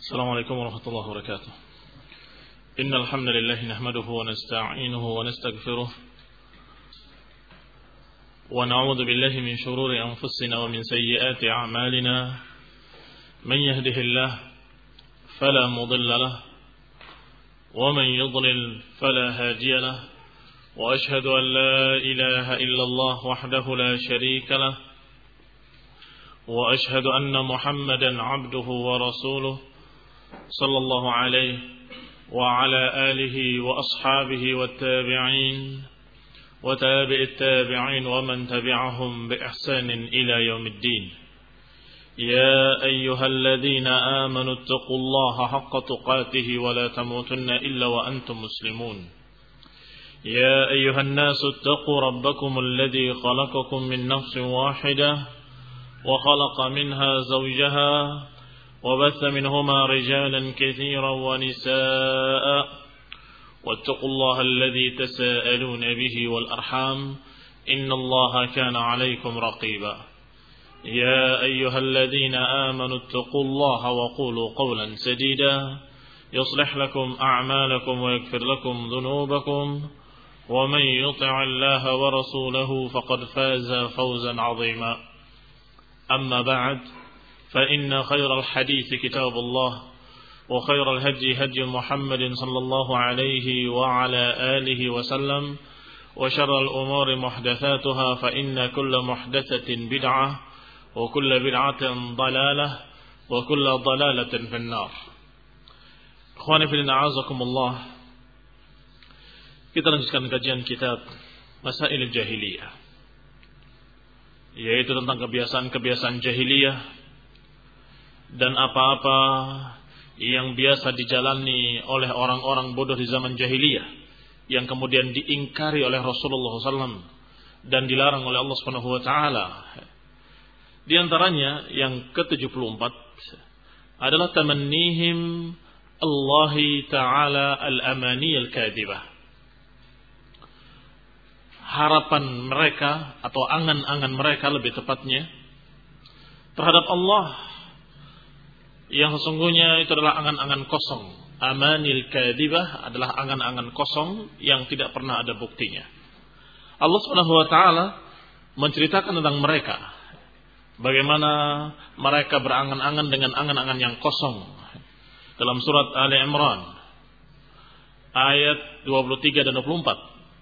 السلام عليكم ورحمة الله وبركاته. إن الحمد لله نحمده ونستعينه ونستغفره ونعوذ بالله من شرور أنفسنا ومن سيئات أعمالنا. من يهده الله فلا مضل له ومن يضلل فلا هادي له، وأشهد أن لا إله إلا الله وحده لا شريك له، وأشهد أن محمدا عبده ورسوله صلى الله عليه وعلى آله وأصحابه والتابعين وتابع التابعين ومن تبعهم بإحسان إلى يوم الدين. يا أيها الذين آمنوا اتقوا الله حق تقاته ولا تموتن إلا وأنتم مسلمون. يا أيها الناس اتقوا ربكم الذي خلقكم من نفس واحدة وخلق منها زوجها وبث منهما رجالا كثيرا ونساء، واتقوا الله الذي تساءلون به والأرحام إن الله كان عليكم رقيبا. يا أيها الذين آمنوا اتقوا الله وقولوا قولا سديدا يصلح لكم أعمالكم ويغفر لكم ذنوبكم، ومن يطع الله ورسوله فقد فاز فوزا عظيما. أما بعد، فإن خير الحديث كتاب الله، وخير الهدي هدي محمد صلى الله عليه وعلى آله وسلم، وشر الأمور محدثاتها، فإن كل محدثة بدعة وكل بدعة ضلالة وكل ضلالة في النار. Ikhwani fillah, a'azakumullah. Kita lanjutkan kajian kitab Masail Jahiliyah, yaitu tentang kebiasaan-kebiasaan jahiliyah dan apa-apa yang biasa dijalani oleh orang-orang bodoh di zaman jahiliyah yang kemudian diingkari oleh Rasulullah SAW dan dilarang oleh Allah SWT. Di antaranya yang ke-74 adalah tamannihim Allah Ta'ala al-amani al-kadibah. Harapan mereka atau angan-angan mereka lebih tepatnya terhadap Allah yang sesungguhnya itu adalah angan-angan kosong. Amanil kadibah adalah angan-angan kosong yang tidak pernah ada buktinya. Allah Subhanahu wa taala menceritakan tentang mereka, bagaimana mereka berangan-angan dengan angan-angan yang kosong. Dalam surat Ali Imran ayat 23 dan 24,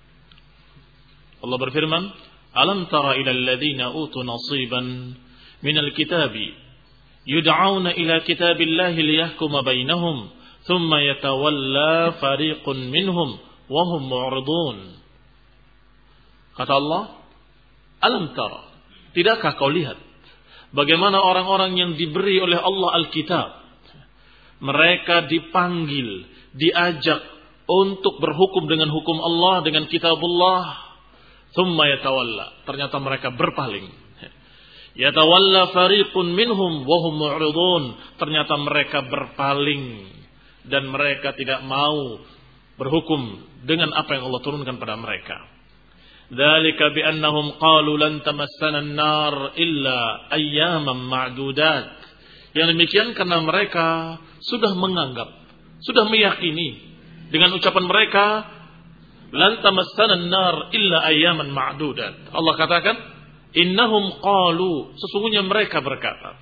Allah berfirman, "Alam tara ilal ladzina utu nasiban minal kitabi yud'auna ila kitabillahi liyahkuma bainahum thumma yatawalla fariqun minhum wa hum mu'ridun." Kata Allah, "Alam tara, tidakkah kau lihat bagaimana orang-orang yang diberi oleh Allah Alkitab, mereka dipanggil, diajak untuk berhukum dengan hukum Allah, dengan kitabullah, thumma yatawalla, ternyata mereka berpaling. Yatawalla fariqun minhum wa hum mu'ridun, ternyata mereka berpaling dan mereka tidak mau berhukum dengan apa yang Allah turunkan pada mereka. Dzalika bi annahum qalu lan tamassana an-nar illa ayyaman ma'dudat." Yang demikian karena mereka sudah menganggap, sudah meyakini dengan ucapan mereka, lan tamassana an-nar illa ayyaman ma'dudat. Allah katakan, innahum qalu, sesungguhnya mereka berkata,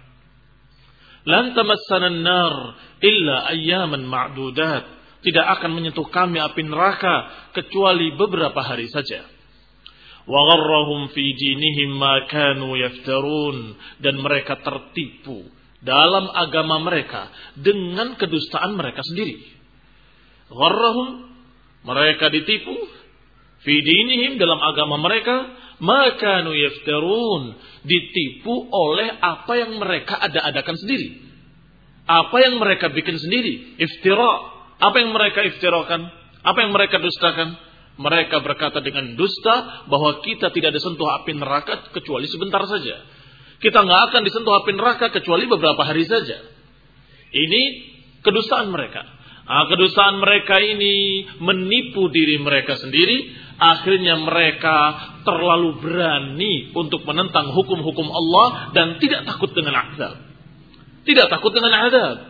lan tamassana an-nar illa ayyaman ma'dudat, tidak akan menyentuh kami api neraka kecuali beberapa hari saja. Wa gharrahum fi dinihim ma kanu yaftarun, dan mereka tertipu dalam agama mereka dengan kedustaan mereka sendiri. Gharrahum, mereka ditipu, fi dinihim, dalam agama mereka, maka kanu yaftarun, ditipu oleh apa yang mereka ada-adakan sendiri, apa yang mereka bikin sendiri, iftira. Apa yang mereka iftirakan, apa yang mereka dustakan? Mereka berkata dengan dusta bahwa kita tidak disentuh api neraka kecuali sebentar saja. Kita nggak akan disentuh api neraka kecuali beberapa hari saja. Ini kedustaan mereka. Kedustaan mereka ini menipu diri mereka sendiri. Akhirnya mereka terlalu berani untuk menentang hukum-hukum Allah dan tidak takut dengan azab. Tidak takut dengan azab.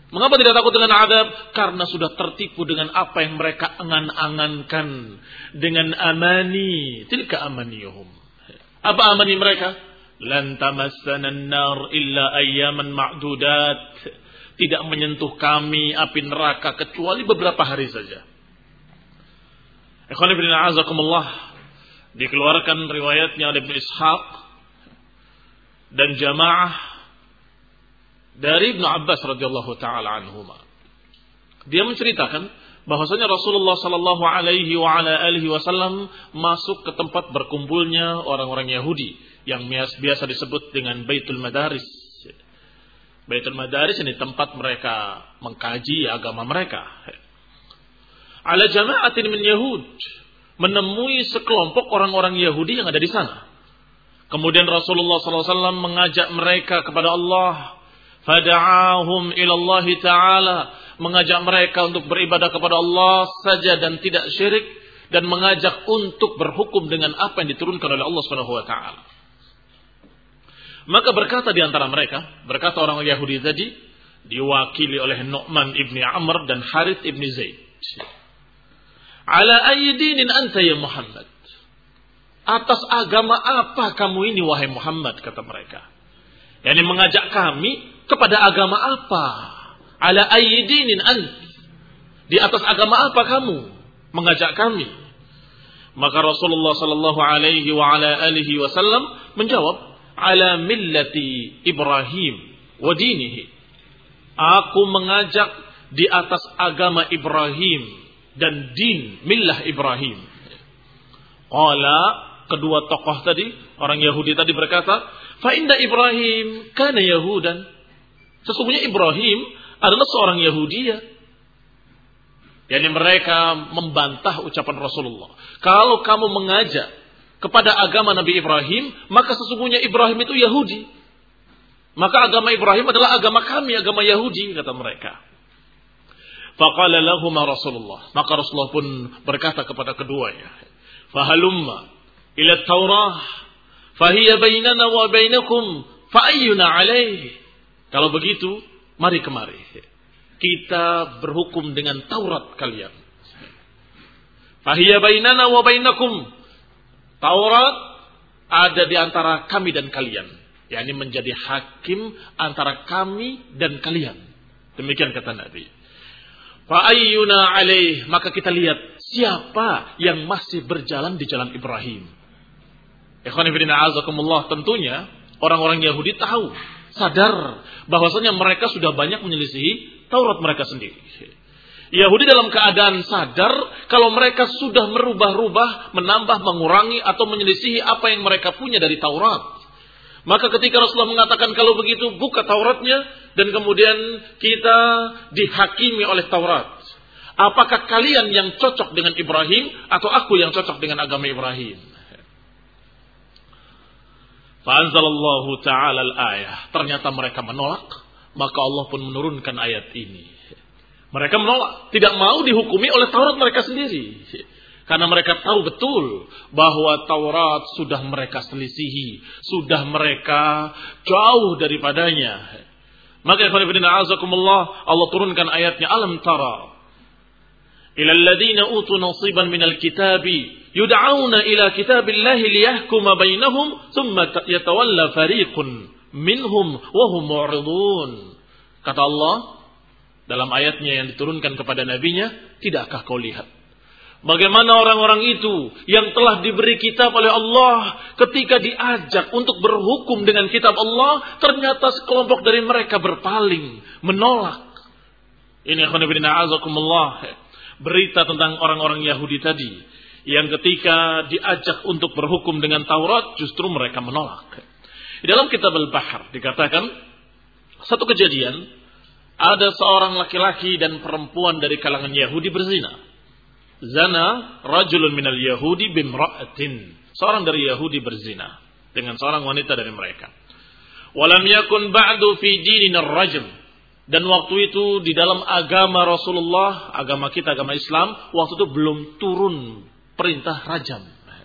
Mengapa tidak takut dengan azab? Karena sudah tertipu dengan apa yang mereka angan-angankan. Dengan amani. Tilka amaniyuhum. Apa amani mereka? Lan tamassana an-nar illa ayyaman ma'dudat. Tidak menyentuh kami api neraka kecuali beberapa hari saja. Ikhwan fillah azakumullah, dikeluarkan riwayatnya oleh Ibnu Ishaq dan jamaah dari Ibnu Abbas radhiyallahu taala anhuma. Dia menceritakan bahwasanya Rasulullah sallallahu alaihi wa ala alihi wasallam masuk ke tempat berkumpulnya orang-orang Yahudi yang biasa disebut dengan Baitul Madaris. Baitul Madaris ini tempat mereka mengkaji agama mereka. Ala jama'atin min Yahud, menemui sekelompok orang-orang Yahudi yang ada di sana. Kemudian Rasulullah SAW mengajak mereka kepada Allah. Fada'ahum ilallah ta'ala, mengajak mereka untuk beribadah kepada Allah saja dan tidak syirik, dan mengajak untuk berhukum dengan apa yang diturunkan oleh Allah Subhanahu wa taala. Maka berkata di antara mereka, berkata orang Yahudi tadi, diwakili oleh Nu'man ibni Amr dan Harith ibni Zaid. Ala ayyidinin anta ya Muhammad. Atas agama apa kamu ini wahai Muhammad, kata mereka. Yani mengajak kami kepada agama apa? Ala ayyidinin ant. Di atas agama apa kamu mengajak kami? Maka Rasulullah sallallahu alaihi wa ala alihi wasallam menjawab, ala millati Ibrahim wa dinihi. Aku mengajak di atas agama Ibrahim dan din millah Ibrahim. Qala, kedua tokoh tadi, orang Yahudi tadi berkata, fa inna Ibrahim kana Yahudan. Sesungguhnya Ibrahim adalah seorang Yahudi. Yani mereka membantah ucapan Rasulullah. Kalau kamu mengajak kepada agama Nabi Ibrahim, maka sesungguhnya Ibrahim itu Yahudi. Maka agama Ibrahim adalah agama kami, agama Yahudi, kata mereka. Faqala lahuma Rasulullah. Maka Rasulullah pun berkata kepada keduanya, fahalumma ila Taurah, fahiya bainana wa bainakum, fa'ayyuna alaih. Kalau begitu, mari kemari. Kita berhukum dengan Taurat kalian. Fahiya bainana wa bainakum. Taurat ada di antara kami dan kalian. yakni menjadi hakim antara kami dan kalian. Demikian kata Nabi. Fa'ayyuna alaih, maka kita lihat siapa yang masih berjalan di jalan Ibrahim. Ikhwani fillah azakumullah, tentunya orang-orang Yahudi tahu, sadar bahwasanya mereka sudah banyak menyelisihi Taurat mereka sendiri. Yahudi dalam keadaan sadar kalau mereka sudah merubah-rubah, menambah, mengurangi atau menyelisihi apa yang mereka punya dari Taurat. Maka ketika Rasulullah mengatakan kalau begitu buka Tauratnya dan kemudian kita dihakimi oleh Taurat. Apakah kalian yang cocok dengan Ibrahim atau aku yang cocok dengan agama Ibrahim? Fa'anzalallahu ta'ala al-ayah. Ternyata mereka menolak, maka Allah pun menurunkan ayat ini. Mereka menolak, tidak mau dihukumi oleh Taurat mereka sendiri. Karena mereka tahu betul bahwa Taurat sudah mereka selisihi, sudah mereka jauh daripadanya. Maka Allah turunkan ayatnya, alam tara ila alladhina utu nasiban minal kitabi yud'auna ila kitabillahi liyahkuma bainahum thumma yatawalla fariqun minhum wa hum mu'ridun. Kata Allah dalam ayatnya yang diturunkan kepada nabinya, tidakkah kau lihat bagaimana orang-orang itu yang telah diberi kitab oleh Allah ketika diajak untuk berhukum dengan kitab Allah, ternyata sekelompok dari mereka berpaling, menolak. Ini akhwanibina azakumullah, berita tentang orang-orang Yahudi tadi yang ketika diajak untuk berhukum dengan Taurat justru mereka menolak. Di dalam kitab Al-Bahr dikatakan satu kejadian, ada seorang laki-laki dan perempuan dari kalangan Yahudi berzina. Zana rajulun minal Yahudi bimra'atin. Seorang dari Yahudi berzina dengan seorang wanita dari mereka. Walam yakun ba'du fi dinina ar-rajm. Dan waktu itu di dalam agama Rasulullah, agama kita, agama Islam, waktu itu belum turun perintah rajam.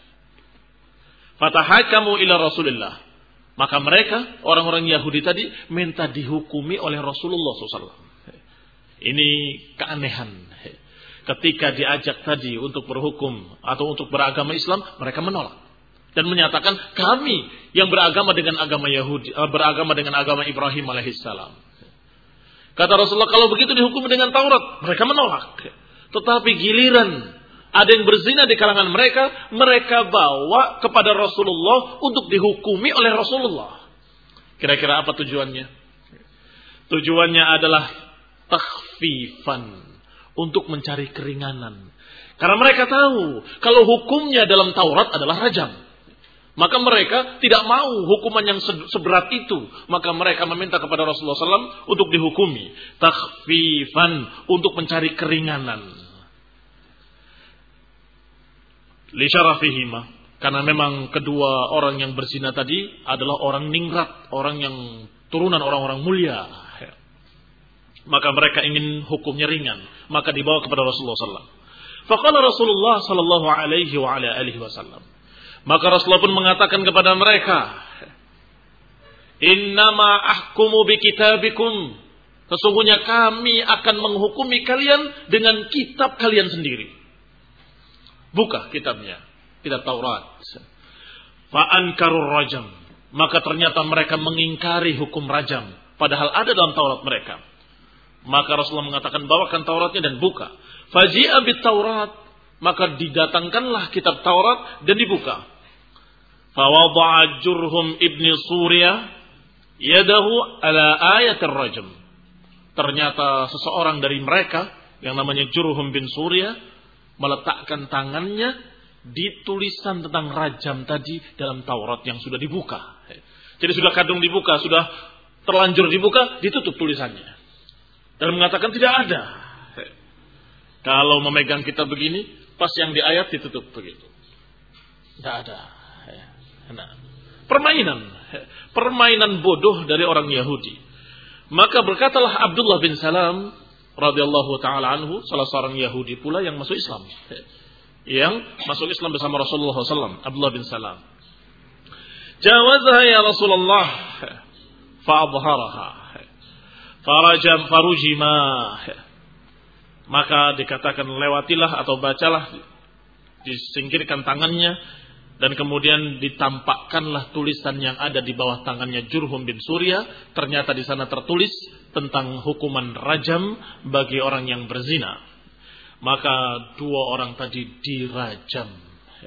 Fatahakamu ila Rasulillah. Maka mereka, orang-orang Yahudi tadi, minta dihukumi oleh Rasulullah SAW. Ini keanehan. Ketika diajak tadi untuk berhukum atau untuk beragama Islam, mereka menolak dan menyatakan kami yang beragama dengan agama Yahudi, beragama dengan agama Ibrahim alaihissalam. Kata Rasulullah, kalau begitu dihukum dengan Taurat, mereka menolak. Tetapi giliran ada yang berzina di kalangan mereka, mereka bawa kepada Rasulullah untuk dihukumi oleh Rasulullah. Kira-kira apa tujuannya? Tujuannya adalah takhfifan, untuk mencari keringanan. Karena mereka tahu kalau hukumnya dalam Taurat adalah rajam. Maka mereka tidak mau hukuman yang seberat itu. Maka mereka meminta kepada Rasulullah SAW untuk dihukumi. Takhfifan, untuk mencari keringanan. Li syarafihima, karena memang kedua orang yang berzina tadi adalah orang ningrat, orang yang turunan orang-orang mulia. Maka mereka ingin hukumnya ringan, maka dibawa kepada Rasulullah SAW. Faqala Rasulullah sallallahu alaihi wa ala alihi wasallam. Maka Rasulullah pun mengatakan kepada mereka, Innama ahkumu bi kitabikum. Sesungguhnya kami akan menghukumi kalian dengan kitab kalian sendiri. Buka kitabnya, kitab Taurat. Fa ankarur rajam. Maka ternyata mereka mengingkari hukum rajam, padahal ada dalam Taurat mereka. Maka Rasulullah mengatakan, bawakan Tauratnya dan buka. Faji'a bit Taurat. Maka didatangkanlah kitab Taurat dan dibuka. Fawada'a Jurhum ibni Surya yadahu ala ayat ar-rajm. Ternyata seseorang dari mereka yang namanya Jurhum bin Surya meletakkan tangannya di tulisan tentang rajam tadi dalam Taurat yang sudah dibuka. Jadi sudah kadung dibuka, sudah terlanjur dibuka, ditutup tulisannya. Dan mengatakan tidak ada. Kalau memegang kitab begini, pas yang di ayat ditutup begitu. Tidak ada. Nah, permainan bodoh dari orang Yahudi. Maka berkatalah Abdullah bin Salam radhiyallahu taala anhu, salah seorang Yahudi pula yang masuk Islam. Yang masuk Islam bersama Rasulullah SAW, Abdullah bin Salam. Jawazaha ya Rasulullah fa'adharaha farujima. Maka dikatakan lewatilah atau bacalah, disingkirkan tangannya. Dan kemudian ditampakkanlah tulisan yang ada di bawah tangannya Jurhum bin Surya. Ternyata di sana tertulis tentang hukuman rajam bagi orang yang berzina. Maka dua orang tadi dirajam.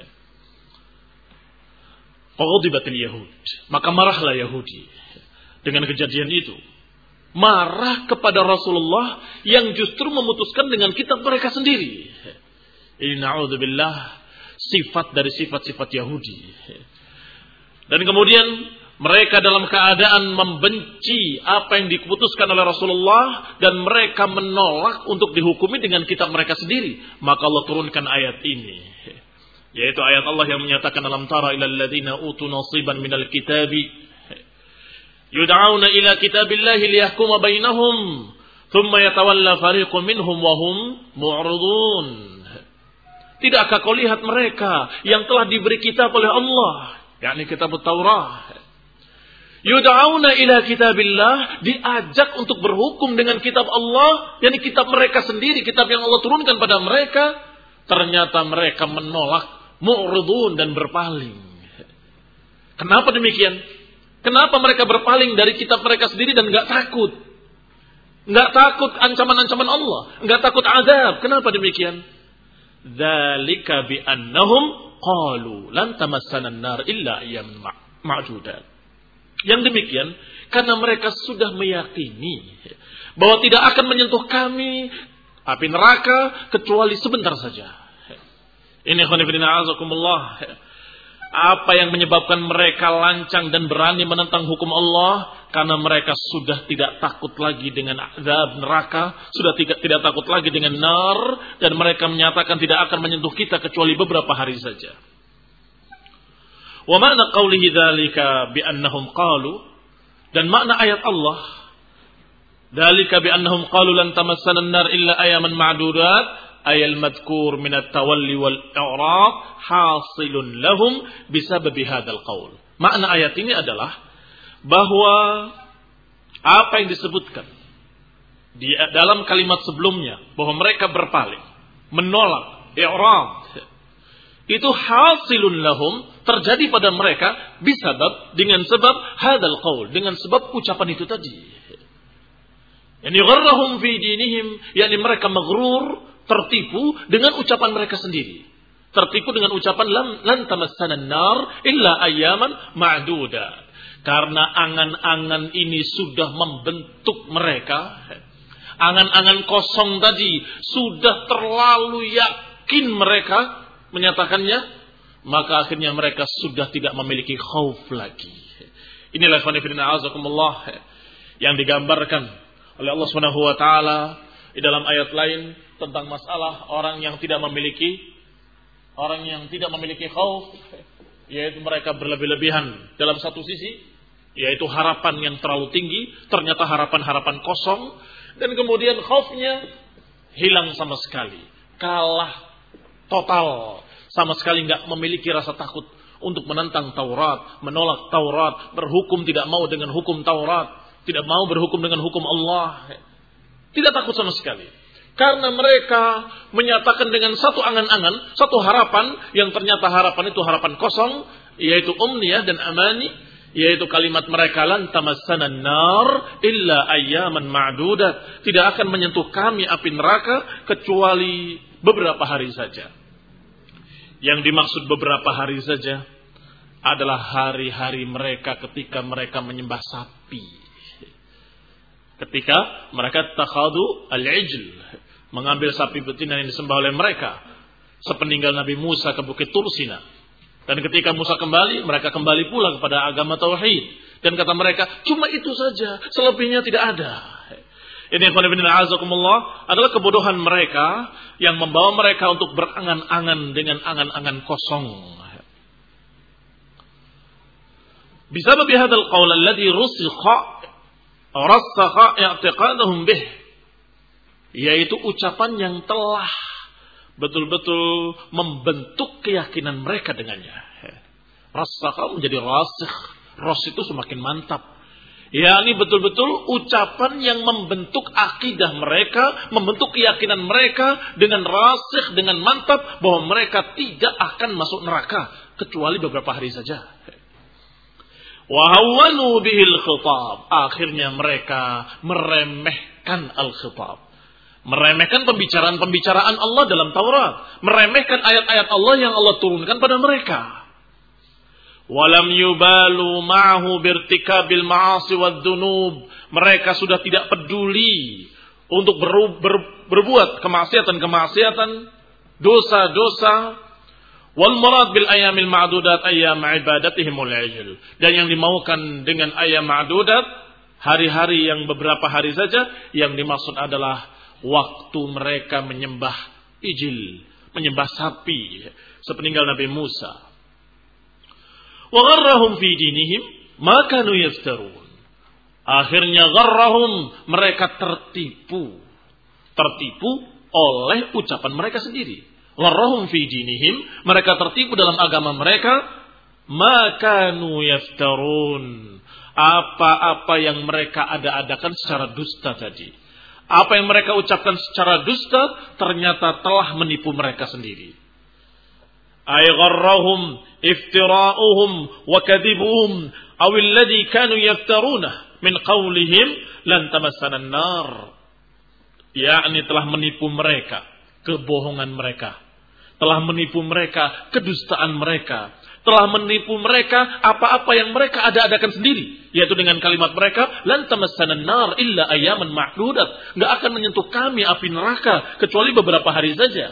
Faghadibatil Yahud. Maka marahlah Yahudi dengan kejadian itu. Marah kepada Rasulullah yang justru memutuskan dengan kitab mereka sendiri. Na'udzubillah. Sifat dari sifat-sifat Yahudi. Dan kemudian mereka dalam keadaan membenci apa yang diputuskan oleh Rasulullah dan mereka menolak untuk dihukumi dengan kitab mereka sendiri. Maka Allah turunkan ayat ini, yaitu ayat Allah yang menyatakan alam tara ilal ladzina utu nasiban minal kitabi yud'auna ila kitabillahi liyahkuma bainahum thumma yatawalla fariqun minhum wa hum mu'ridun. Tidakkah kau lihat mereka yang telah diberi kitab oleh Allah, yakni kitab Taurat. Yud'auna ila kitabillah, diajak untuk berhukum dengan kitab Allah, yakni kitab mereka sendiri, kitab yang Allah turunkan pada mereka. Ternyata mereka menolak, mu'ridun dan berpaling. Kenapa demikian? Kenapa mereka berpaling dari kitab mereka sendiri dan enggak takut? Enggak takut ancaman-ancaman Allah, enggak takut azab. Kenapa demikian? Dzalika bi annahum qalu lan tamassana an-nar illa ayyaman ma'dudat. Yang demikian karena mereka sudah meyakini bahwa tidak akan menyentuh kami api neraka kecuali sebentar saja. Ini khonifidina azakumullah. Apa yang menyebabkan mereka lancang dan berani menentang hukum Allah? Karena mereka sudah tidak takut lagi dengan azab neraka, sudah tidak takut lagi dengan nar, dan mereka menyatakan tidak akan menyentuh kita kecuali beberapa hari saja. Wa makna qawlihi dzalika bi annahum qalu, dan makna ayat Allah dzalika bi annahum qalu lan tamassana an-nar illa ayaman ma'dudat, ayal madkur min at-tawalli wal i'rab hasilun lahum bisababi hadzal qaul. Makna ayat ini adalah bahwa apa yang disebutkan Di dalam kalimat sebelumnya bahwa mereka berpaling, menolak, i'rad. Itu hasilun lahum, terjadi pada mereka dengan sebab hadzal qaul, dengan sebab ucapan itu tadi. Yani gharrahum fi dinihim, yani mereka maghrur, tertipu dengan ucapan mereka sendiri. Tertipu dengan ucapan lan tamassana an-nar illa ayyaman ma'dudat. Karena angan-angan ini sudah membentuk mereka. Angan-angan kosong tadi sudah terlalu yakin mereka menyatakannya, maka akhirnya mereka sudah tidak memiliki khauf lagi. Inilah azakumullah yang digambarkan oleh Allah Subhanahu wa taala di dalam ayat lain tentang masalah orang yang tidak memiliki khauf, yaitu mereka berlebih-lebihan dalam satu sisi, yaitu harapan yang terlalu tinggi, ternyata harapan-harapan kosong, dan kemudian khaufnya hilang sama sekali, kalah total, sama sekali nggak memiliki rasa takut untuk menentang Taurat, menolak Taurat, berhukum tidak mau dengan hukum Taurat, tidak mau berhukum dengan hukum Allah. Tidak takut sama sekali. Karena mereka menyatakan dengan satu angan-angan, satu harapan, yang ternyata harapan itu harapan kosong, yaitu umniyah dan amani, yaitu kalimat mereka lan tamassana an-nar illa ayyaman ma'dudat. Tidak akan menyentuh kami api neraka kecuali beberapa hari saja. Yang dimaksud beberapa hari saja adalah hari-hari mereka ketika mereka menyembah sapi. Ketika mereka takhadu al-ijl, mengambil sapi betina yang disembah oleh mereka sepeninggal Nabi Musa ke Bukit Tursina. Dan ketika Musa kembali, mereka kembali pula kepada agama tauhid. Dan kata mereka, cuma itu saja, selebihnya tidak ada. Ini adalah kebodohan mereka yang membawa mereka untuk berangan-angan dengan angan-angan kosong. Bisabab hadzal qaul alladhi rasakha i'tiqaduhum bih, yaitu ucapan yang telah betul-betul membentuk keyakinan mereka dengannya. Rasakha menjadi rasikh, ras itu semakin mantap. Ya, ini betul-betul ucapan yang membentuk akidah mereka, membentuk keyakinan mereka dengan rasikh, dengan mantap bahwa mereka tidak akan masuk neraka kecuali beberapa hari saja. Wa hawwanu bihil khitab. Akhirnya mereka meremehkan al-khitab. Meremehkan pembicaraan Allah dalam Taurat, meremehkan ayat-ayat Allah yang Allah turunkan pada mereka. Walam yubalu ma'ahu birtikabil ma'asi wad-dunub. Mereka sudah tidak peduli untuk berbuat kemaksiatan-kemaksiatan, dosa-dosa. Wal murad bil ayyamil ma'dudat ayyam ibadatihimul ijl. Dan yang dimaukan dengan ayyam ma'dudat, hari-hari yang beberapa hari saja, yang dimaksud adalah waktu mereka menyembah ijil, menyembah sapi sepeninggal Nabi Musa. Wa gharrahum fi dinihim ma kanu yaftarun. Akhirnya gharrahum, mereka tertipu oleh ucapan mereka sendiri. Gharrahum fi dinihim, mereka tertipu dalam agama mereka, ma kanu yaftarun. Apa-apa yang mereka ada-adakan secara dusta tadi, apa yang mereka ucapkan secara dusta ternyata telah menipu mereka sendiri. Ay gharrahum iftira'uhum wa kadhibuhum aw alladhi kanu yaftarunah min qawlihim lan tamassana an-nar. Yakni telah menipu mereka kebohongan mereka, telah menipu mereka kedustaan mereka, telah menipu mereka apa-apa yang mereka ada-adakan sendiri, yaitu dengan kalimat mereka lan tamassana an-nar illa ayyaman ma'dudat. Enggak akan menyentuh kami api neraka kecuali beberapa hari saja.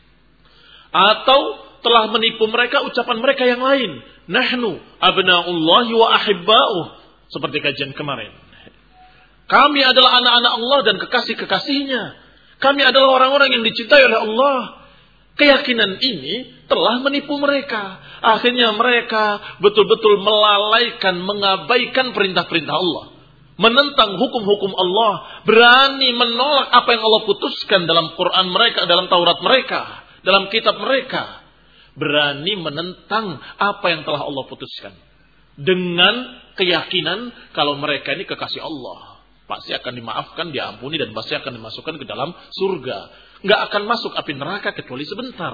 Atau telah menipu mereka ucapan mereka yang lain. Nahnu abna'ullahi wa ahibba'uh. Seperti kajian kemarin. Kami adalah anak-anak Allah dan kekasih-kekasihnya. Kami adalah orang-orang yang dicintai oleh Allah. Keyakinan ini telah menipu mereka. Akhirnya mereka betul-betul melalaikan, mengabaikan perintah-perintah Allah. Menentang hukum-hukum Allah. Berani menolak apa yang Allah putuskan dalam Quran mereka, dalam Taurat mereka, dalam kitab mereka. Berani menentang apa yang telah Allah putuskan. Dengan keyakinan kalau mereka ini kekasih Allah. Pasti akan dimaafkan, diampuni, dan pasti akan dimasukkan ke dalam surga. Nggak akan masuk api neraka kecuali sebentar.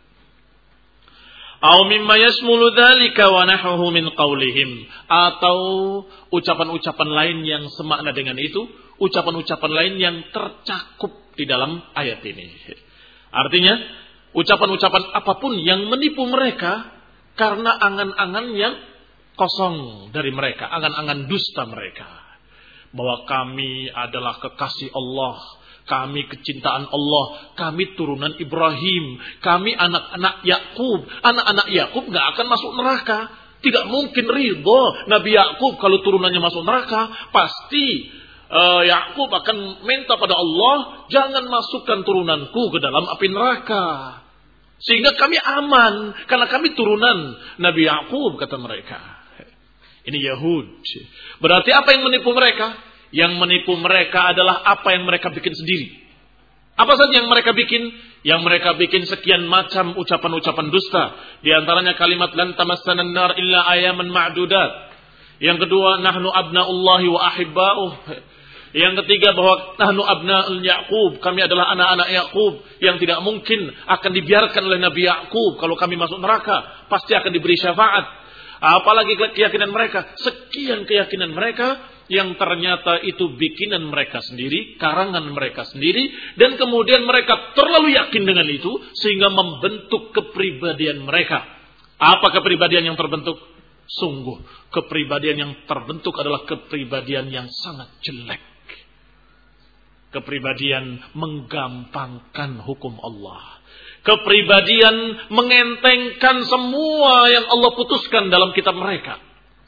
Aw mimma yasmulu dzalika wa nahwu min qaulihim, atau ucapan-ucapan lain yang semakna dengan itu, ucapan-ucapan lain yang tercakup di dalam ayat ini. Artinya, ucapan-ucapan apapun yang menipu mereka karena angan-angan yang kosong dari mereka, angan-angan dusta mereka. Bahwa kami adalah kekasih Allah, kami kecintaan Allah, kami turunan Ibrahim, kami anak-anak Yakub. Anak-anak Yakub gak akan masuk neraka. Tidak mungkin ridho Nabi Yakub kalau turunannya masuk neraka. Pasti Yakub akan minta pada Allah, jangan masukkan turunanku ke dalam api neraka. Sehingga kami aman, karena kami turunan Nabi Yakub, kata mereka. Ini Yahud. Berarti apa yang menipu mereka? Yang menipu mereka adalah apa yang mereka bikin sendiri. Apa saja yang mereka bikin? Yang mereka bikin sekian macam ucapan-ucapan dusta. Di antaranya kalimat lan tamassana an-nar illa ayaman ma'dudat. Yang kedua, nahnu abnaullahi wa ahibba'uh. Yang ketiga, bahwa nahnu abna'ul Yaqub, kami adalah anak-anak Yaqub yang tidak mungkin akan dibiarkan oleh Nabi Yaqub kalau kami masuk neraka, pasti akan diberi syafaat. Apalagi keyakinan mereka, sekian keyakinan mereka yang ternyata itu bikinan mereka sendiri, karangan mereka sendiri, dan kemudian mereka terlalu yakin dengan itu sehingga membentuk kepribadian mereka. Apa kepribadian yang terbentuk? Sungguh, kepribadian yang terbentuk adalah kepribadian yang sangat jelek. Kepribadian menggampangkan hukum Allah. Kepribadian mengentengkan semua yang Allah putuskan dalam kitab mereka.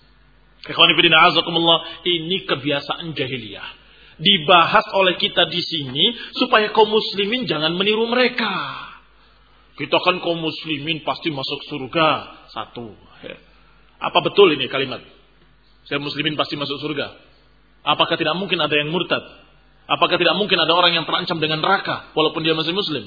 Ini kebiasaan jahiliyah. Dibahas oleh kita di sini supaya kaum muslimin jangan meniru mereka. Kita kan kaum muslimin pasti masuk surga. Satu. Apa betul ini kalimat? Saya muslimin pasti masuk surga. Apakah tidak mungkin ada yang murtad? Apakah tidak mungkin ada orang yang terancam dengan neraka walaupun dia masih muslim?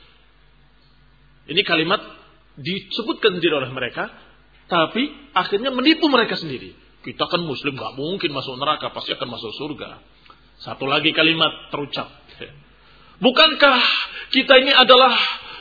Ini kalimat disebutkan sendiri oleh mereka, tapi akhirnya menipu mereka sendiri. Kita kan muslim, gak mungkin masuk neraka, pasti akan masuk surga. Satu lagi kalimat terucap. Bukankah kita ini adalah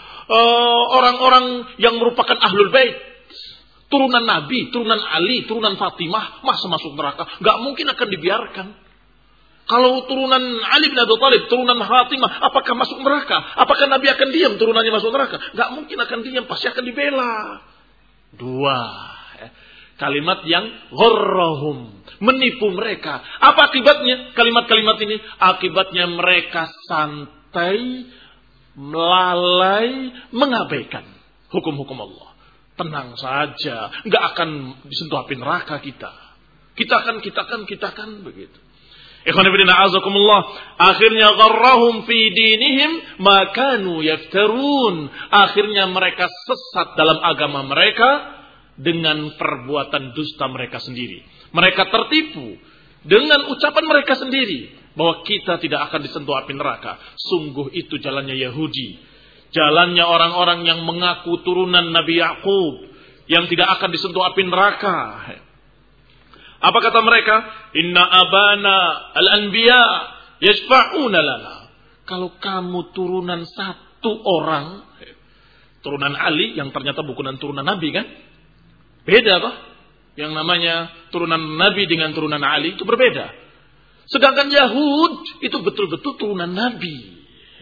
orang-orang yang merupakan ahlul bait? Turunan Nabi, turunan Ali, turunan Fatimah, masa masuk neraka? Gak mungkin akan dibiarkan. Kalau turunan Ali bin Abi Thalib, turunan Fatimah, apakah masuk neraka? Apakah Nabi akan diam turunannya masuk neraka? Gak mungkin akan diam, pasti akan dibela. Dua. Kalimat yang gharrahum, menipu mereka. Apa akibatnya kalimat-kalimat ini? Akibatnya mereka santai, melalai, mengabaikan hukum-hukum Allah. Tenang saja, nggak akan disentuh api neraka kita. Kita akan begitu. Ikhwan fillah azakumullah. Akhirnya gharrahum fi dinihim ma kanu yaftarun. Akhirnya mereka sesat dalam agama mereka dengan perbuatan dusta mereka sendiri. Mereka tertipu dengan ucapan mereka sendiri bahwa kita tidak akan disentuh api neraka. Sungguh itu jalannya Yahudi, jalannya orang-orang yang mengaku turunan Nabi Yakub yang tidak akan disentuh api neraka. Apa kata mereka? Inna abana al-anbiya yashfa'una lana. Kalau kamu turunan satu orang, turunan Ali yang ternyata bukan turunan Nabi kan? Beda toh? Yang namanya turunan Nabi dengan turunan Ali itu berbeda. Sedangkan Yahud itu betul-betul turunan Nabi.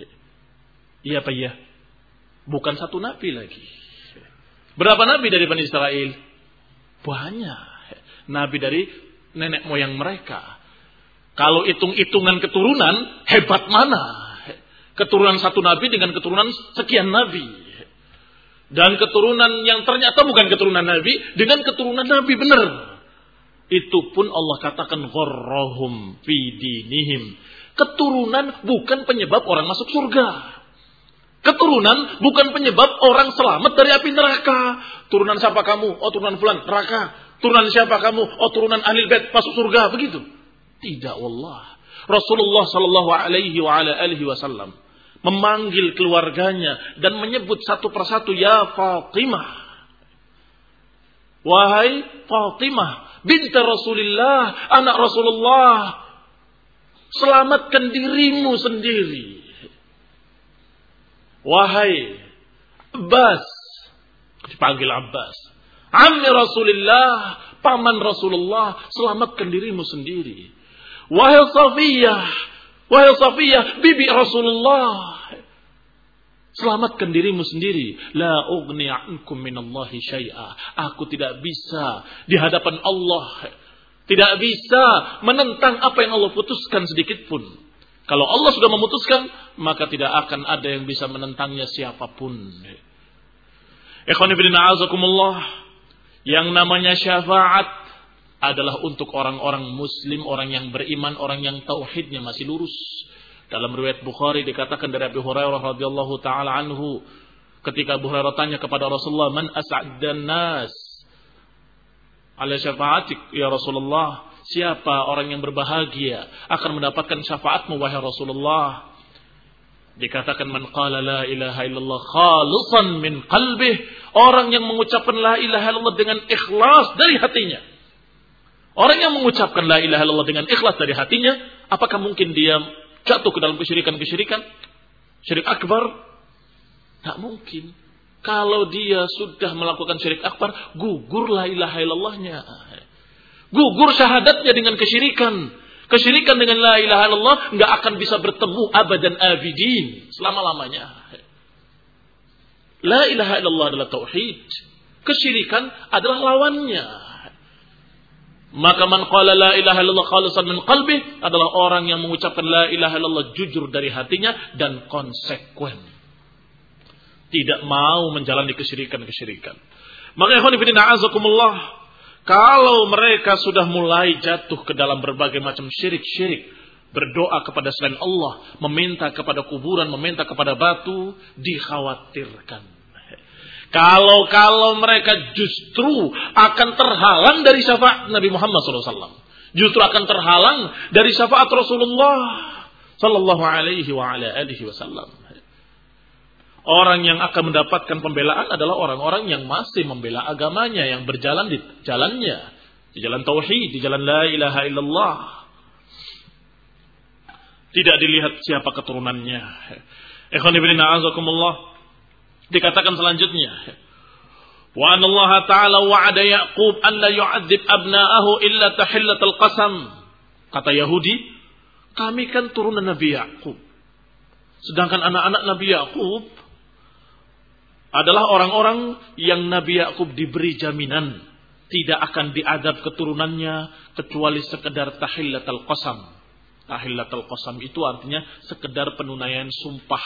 Iya apa iya? Bukan satu Nabi lagi. Berapa Nabi dari Bani Israel? Banyak. Nabi dari nenek moyang mereka. Kalau hitung-hitungan keturunan, hebat mana? Keturunan satu Nabi dengan keturunan sekian Nabi. Dan keturunan yang ternyata bukan keturunan Nabi dengan keturunan Nabi benar. Itu pun Allah katakan gharrahum fi dinihim. Keturunan bukan penyebab orang masuk surga. Keturunan bukan penyebab orang selamat dari api neraka. Turunan siapa kamu? Oh turunan fulan, neraka. Turunan siapa kamu? Oh turunan Ahlul Bait masuk surga, begitu. Tidak wallah. Rasulullah sallallahu alaihi wasallam memanggil keluarganya dan menyebut satu persatu, ya Fatimah. Wahai Fatimah, binti Rasulullah, anak Rasulullah. Selamatkan dirimu sendiri. Wahai Abbas, dipanggil Abbas, Ammi Rasulullah, paman Rasulullah, selamatkan dirimu sendiri. Wahai Safiyah, bibi Rasulullah, selamatkan dirimu sendiri. La ughni ankum minallahi syai'a. Aku tidak bisa di hadapan Allah, tidak bisa menentang apa yang Allah putuskan sedikit pun. Kalau Allah sudah memutuskan, maka tidak akan ada yang bisa menentangnya siapapun. Ikhwan fillah a'azakumullah, yang namanya syafaat adalah untuk orang-orang muslim, orang yang beriman, orang yang tauhidnya masih lurus. Dalam riwayat Bukhari dikatakan dari Abu Hurairah radhiyallahu taala anhu, ketika Abu Hurairah tanya kepada Rasulullah, "Man as'addan nas ala syafa'atik ya Rasulullah?" Siapa orang yang berbahagia akan mendapatkan syafaatmu wahai Rasulullah? Dikatakan, "Man qala la ilaha illallah khalisan min qalbih." Orang yang mengucapkan la ilaha illallah dengan ikhlas dari hatinya. Orang yang mengucapkan la ilaha illallah dengan ikhlas dari hatinya, apakah mungkin dia jatuh ke dalam kesyirikan-kesyirikan? Syirik akbar? Tak mungkin. Kalau dia sudah melakukan syirik akbar, gugur la ilaha illallahnya. Gugur syahadatnya dengan kesyirikan. Kesyirikan dengan la ilaha illallah enggak akan bisa bertemu abadan abidin, selama-lamanya. La ilaha illallah adalah tauhid. Kesyirikan adalah lawannya. Maka man qala la ilaha illallah khalisan min qalbih adalah orang yang mengucapkan la ilaha illallah jujur dari hatinya dan konsekuen. Tidak mau menjalani kesyirikan-kesyirikan. Maka ikhwan fillah a'azakumullah, kalau mereka sudah mulai jatuh ke dalam berbagai macam syirik-syirik, berdoa kepada selain Allah, meminta kepada kuburan, meminta kepada batu, dikhawatirkan. Kalau mereka justru akan terhalang dari syafaat Nabi Muhammad SAW. Justru akan terhalang dari syafaat Rasulullah sallallahu alaihi wasallam. Orang yang akan mendapatkan pembelaan adalah orang-orang yang masih membela agamanya, yang berjalan di jalannya, di jalan tauhid, di jalan la ilaha illallah. Tidak dilihat siapa keturunannya. Ikhwan fillah a'azakumullah, dikatakan selanjutnya, wa anna Allah ta'ala wa'ada Ya'qub an la yu'adzib abna'ahu illa tahillatal qasam. Kata Yahudi, kami kan turunan Nabi Ya'qub. Sedangkan anak-anak Nabi Ya'qub adalah orang-orang yang Nabi Ya'qub diberi jaminan tidak akan diadab keturunannya kecuali sekedar tahillatul qasam. Tahillatul qasam itu artinya sekedar penunaian sumpah.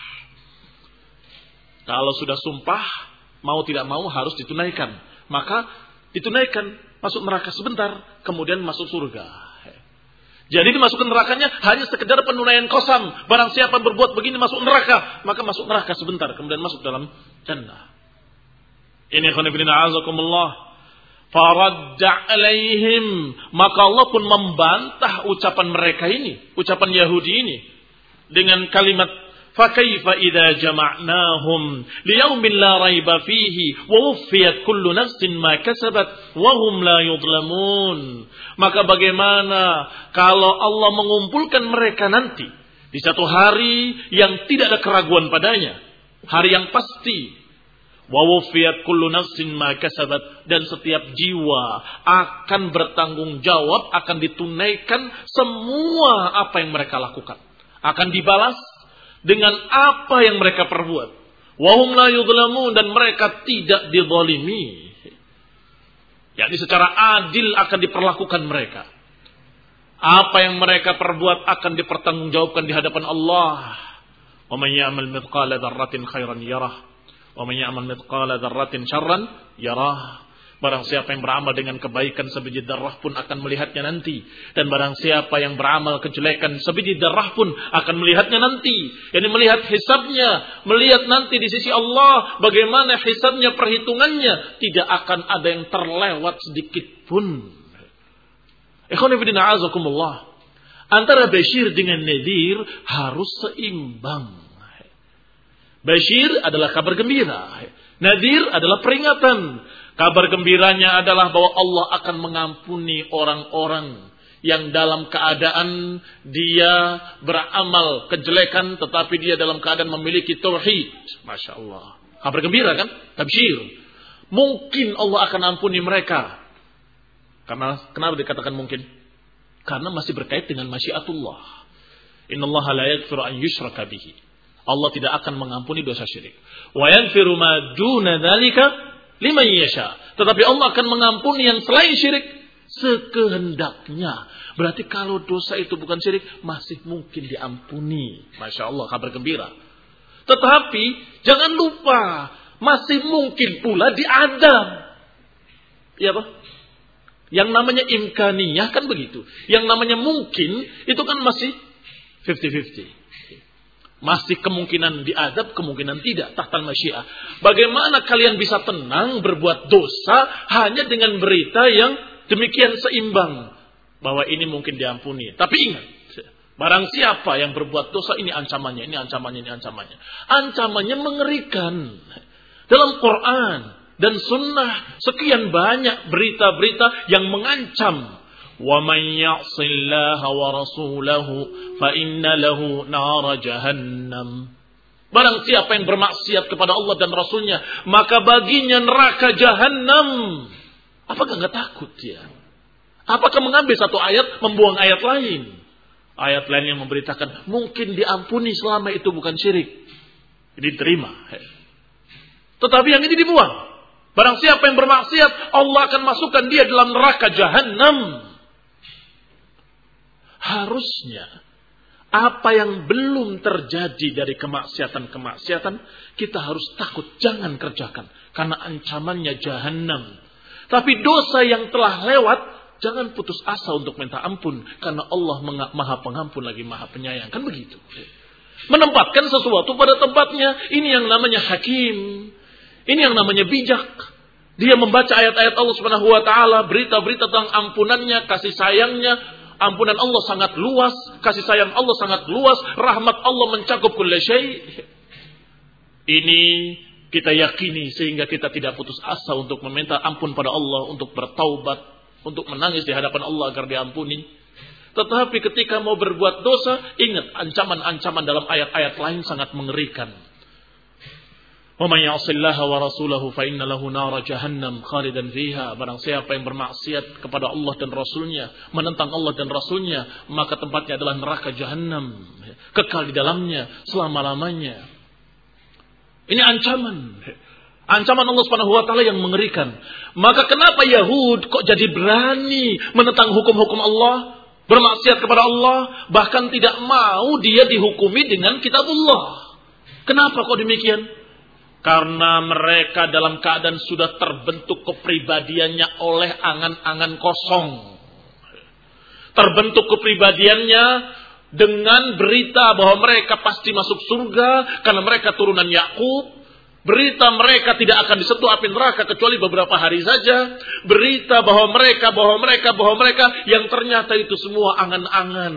Kalau sudah sumpah, mau tidak mau harus ditunaikan. Maka ditunaikan, masuk neraka sebentar, kemudian masuk surga. Jadi dimasukkan nerakanya hanya sekedar penunaian qasam. Barang siapa berbuat begini masuk neraka, maka masuk neraka sebentar, kemudian masuk dalam jannah. Ini ikhwan fillah a'azakumullah. Faradda alaihim, maka Allah pun membantah ucapan mereka ini, ucapan Yahudi ini dengan kalimat fakaifa idza jama'nahum liyaumin la raiba fihi wa wuffiyat kullu nafsin ma kasabat wa hum la yudlamun. Maka bagaimana kalau Allah mengumpulkan mereka nanti di satu hari yang tidak ada keraguan padanya, hari yang pasti. Wa wuffiyat kullu nafsin ma kasabat, dan setiap jiwa akan bertanggung jawab, akan ditunaikan semua apa yang mereka lakukan, akan dibalas dengan apa yang mereka perbuat. Wa hum la yudlamun, dan mereka tidak dizalimi. Yakni secara adil akan diperlakukan mereka. Apa yang mereka perbuat akan dipertanggungjawabkan di hadapan Allah. Wa man ya'mal mithqala dzarratin khairan yarah, wa man ya'mal mithqala dzarratin syarran yarah. Barang siapa yang beramal dengan kebaikan sebiji darah pun akan melihatnya nanti. Dan barang siapa yang beramal kejelekan sebiji darah pun akan melihatnya nanti. Yani melihat hisabnya, melihat nanti di sisi Allah bagaimana hisabnya, perhitungannya. Tidak akan ada yang terlewat sedikit pun. Ikhwan fillah a'azakumullah, antara Bashir dengan Nadir harus seimbang. Bashir adalah kabar gembira, Nadir adalah peringatan. Kabar gembiranya adalah bahwa Allah akan mengampuni orang-orang yang dalam keadaan dia beramal kejelekan tetapi dia dalam keadaan memiliki tauhid. Masya Allah. Kabar gembira kan? Tabsyir. Mungkin Allah akan ampuni mereka. Kenapa dikatakan mungkin? Karena masih berkait dengan masyiatullah. Innallaha la yaghfiru an yushraka bihi. Allah tidak akan mengampuni dosa syirik. Wa yaghfiru ma duna dzalika liman yasha. Tetapi Allah akan mengampuni yang selain syirik sekehendaknya. Berarti kalau dosa itu bukan syirik, masih mungkin diampuni. Masya Allah, kabar gembira. Tetapi jangan lupa, masih mungkin pula diadab. Iya Pak? Yang namanya imkaniyah kan begitu. Yang namanya mungkin itu kan masih 50-50. Masih kemungkinan diadab, kemungkinan tidak. Tahtal masyiah. Bagaimana kalian bisa tenang berbuat dosa hanya dengan berita yang demikian seimbang. Bahwa ini mungkin diampuni. Tapi ingat. Barang siapa yang berbuat dosa, ini ancamannya, ini ancamannya, ini ancamannya. Ancamannya mengerikan. Dalam Quran dan Sunnah sekian banyak berita-berita yang mengancam. وَمَنْ يَعْصِ اللَّهَ وَرَسُولَهُ فَإِنَّ لَهُ نَارَ جَهَنَّمْ. Barang siapa yang bermaksiat kepada Allah dan Rasulnya, maka baginya neraka Jahannam. Apakah enggak takut dia? Apakah mengambil satu ayat, membuang ayat lain? Ayat lain yang memberitakan, mungkin diampuni selama itu bukan syirik. Jadi diterima. Tetapi yang ini dibuang. Barang siapa yang bermaksiat, Allah akan masukkan dia dalam neraka Jahannam. Harusnya, apa yang belum terjadi dari kemaksiatan-kemaksiatan, kita harus takut, jangan kerjakan. Karena ancamannya Jahannam. Tapi dosa yang telah lewat, jangan putus asa untuk minta ampun. Karena Allah maha pengampun lagi maha penyayang. Kan begitu. Menempatkan sesuatu pada tempatnya. Ini yang namanya hakim. Ini yang namanya bijak. Dia membaca ayat-ayat Allah Subhanahu wa taala, berita-berita tentang ampunannya, kasih sayangnya. Ampunan Allah sangat luas, kasih sayang Allah sangat luas, rahmat Allah mencakup kulli syai'. Ini kita yakini sehingga kita tidak putus asa untuk meminta ampun pada Allah, untuk bertaubat, untuk menangis di hadapan Allah agar diampuni. Tetapi ketika mau berbuat dosa, ingat ancaman-ancaman dalam ayat-ayat lain sangat mengerikan. وَمَنْ يَعْصِ اللَّهَ وَرَسُولَهُ فَإِنَّ لَهُ نَارَ جَهَنَّمْ خَالِدًا فِيهَا. Barang siapa yang bermaksiat kepada Allah dan Rasulnya, menentang Allah dan Rasulnya, maka tempatnya adalah neraka Jahannam, kekal di dalamnya selama-lamanya. Ini ancaman. Ancaman Allah Subhanahu wa taala yang mengerikan. Maka kenapa Yahud kok jadi berani menentang hukum-hukum Allah, bermaksiat kepada Allah, bahkan tidak mau dia dihukumi dengan kitabullah? Kenapa kok demikian? Karena mereka dalam keadaan sudah terbentuk kepribadiannya oleh angan-angan kosong. Terbentuk kepribadiannya dengan berita bahwa mereka pasti masuk surga karena mereka turunan Yakub. Berita mereka tidak akan disentuh api neraka kecuali beberapa hari saja. Berita bahwa mereka yang ternyata itu semua angan-angan.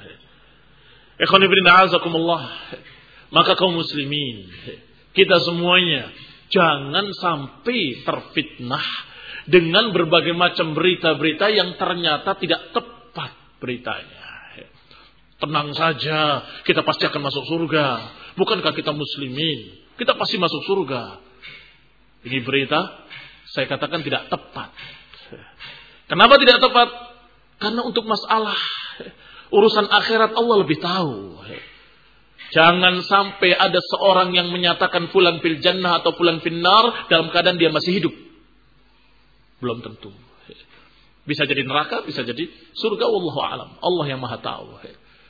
Ikhwan fillah azakumullah. Maka kaum muslimin, kita semuanya jangan sampai terfitnah dengan berbagai macam berita-berita yang ternyata tidak tepat beritanya. Tenang saja, kita pasti akan masuk surga. Bukankah kita muslimin? Kita pasti masuk surga. Ini berita, saya katakan tidak tepat. Kenapa tidak tepat? Karena untuk masalah urusan akhirat Allah lebih tahu. Jangan sampai ada seorang yang menyatakan fulan fil jannah atau fulan fil nar dalam keadaan dia masih hidup. Belum tentu. Bisa jadi neraka, bisa jadi surga, wallahu a'lam. Allah yang maha tahu.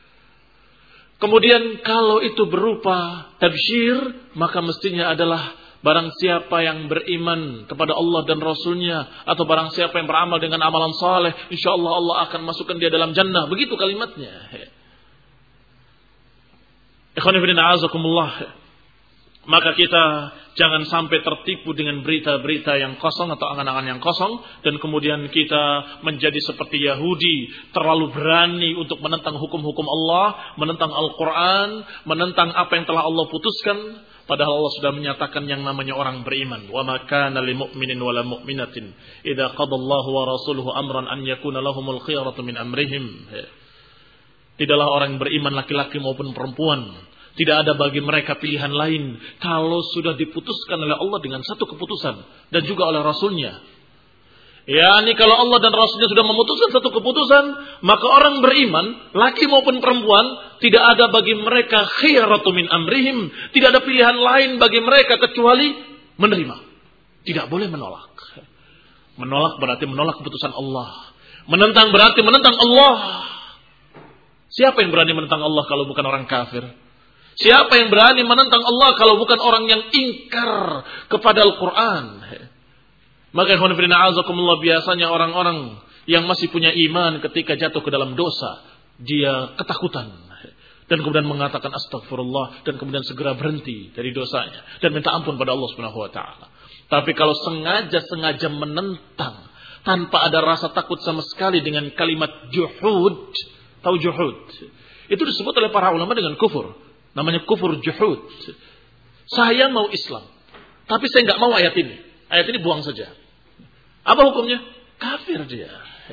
Kemudian kalau itu berupa tabsyir, maka mestinya adalah barang siapa yang beriman kepada Allah dan Rasulnya, atau barang siapa yang beramal dengan amalan saleh, insyaallah Allah akan masukkan dia dalam jannah. Begitu kalimatnya. Ikhwan fillah a'azakumullah. Maka kita jangan sampai tertipu dengan berita-berita yang kosong atau angan-angan yang kosong. Dan kemudian kita menjadi seperti Yahudi. Terlalu berani untuk menentang hukum-hukum Allah. Menentang Al-Quran. Menentang apa yang telah Allah putuskan. Padahal Allah sudah menyatakan yang namanya orang beriman. Wa ma kana lil mu'minin wala mu'minatin idza qadallahu wa rasuluhu amran an yakuna lahumul khiyaratu min amrihim. Tidaklah orang beriman laki-laki maupun perempuan, tidak ada bagi mereka pilihan lain kalau sudah diputuskan oleh Allah dengan satu keputusan dan juga oleh Rasulnya. Yani kalau Allah dan Rasulnya sudah memutuskan satu keputusan, maka orang beriman, laki maupun perempuan, tidak ada bagi mereka khiyaratu min amrihim. Tidak ada pilihan lain bagi mereka kecuali menerima. Tidak boleh menolak. Menolak berarti menolak keputusan Allah. Menentang berarti menentang Allah. Siapa yang berani menentang Allah kalau bukan orang kafir? Siapa yang berani menentang Allah kalau bukan orang yang ingkar kepada Al-Quran? Maka ikhwan fillah azakumullah, biasanya orang-orang yang masih punya iman ketika jatuh ke dalam dosa, dia ketakutan dan kemudian mengatakan astagfirullah dan kemudian segera berhenti dari dosanya dan minta ampun pada Allah Subhanahu wa taala. Tapi kalau sengaja menentang tanpa ada rasa takut sama sekali dengan kalimat juhud, tahu juhud? Itu disebut oleh para ulama dengan kufur. Namanya kufur juhud. Saya mau Islam, tapi saya nggak mau ayat ini. Ayat ini buang saja. Apa hukumnya? Kafir dia.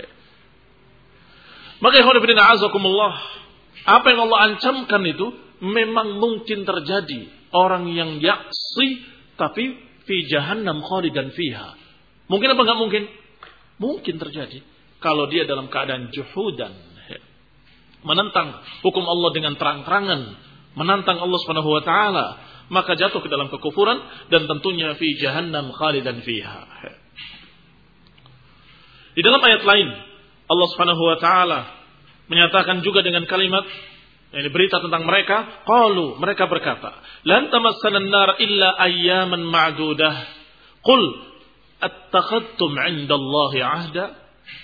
Maka ikhwan fillah azakumullah, apa yang Allah ancamkan itu memang mungkin terjadi. Orang yang yaksi tapi fi jahannam khalidan fiha. Mungkin apa enggak mungkin? Mungkin terjadi kalau dia dalam keadaan juhudan, menentang hukum Allah dengan terang-terangan, menantang Allah Subhanahu wa taala, maka jatuh ke dalam kekufuran dan tentunya fi jahannam khalidan fiha. Di dalam ayat lain Allah Subhanahu wa taala menyatakan juga dengan kalimat ini berita tentang mereka, qalu, mereka berkata, lan tamassana an-nar illa ayyaman ma'dudah. Qul attakhadtum 'indallahi 'ahda.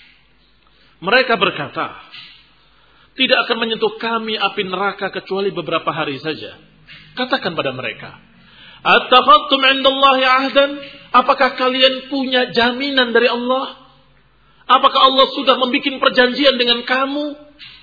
Mereka berkata, tidak akan menyentuh kami api neraka kecuali beberapa hari saja. Katakan pada mereka, attakhadtum 'indallahi 'ahdan? Apakah kalian punya jaminan dari Allah? Apakah Allah sudah membuat perjanjian dengan kamu?